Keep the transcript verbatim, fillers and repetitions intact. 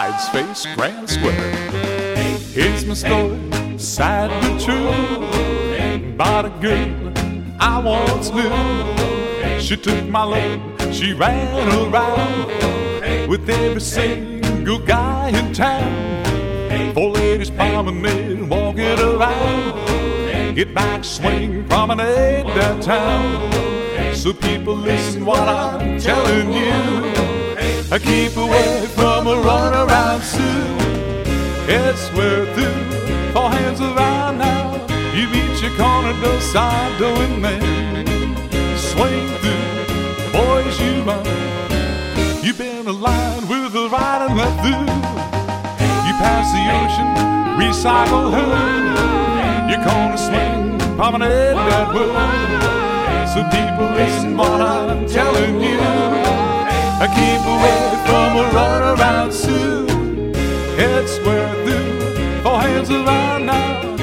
Tides Face Grand Square. It's my story, sad but true, about a girl I once knew. She took my love, she ran around with every single guy in town. Four ladies promenade, walking around, get back, swing, promenade downtown. So people listen what I'm telling you. I keep away from a runaround Sue. It's worth it, four hands around now. You reach your corner, door side, door and man. Swing through, the boys you run. You've been aligned with the right and left through. You pass the ocean, recycle her. Your corner swing, promenade that way. So people listen what I'm telling you. I keep away from a runaround Sue. It's worth it, four hands around now.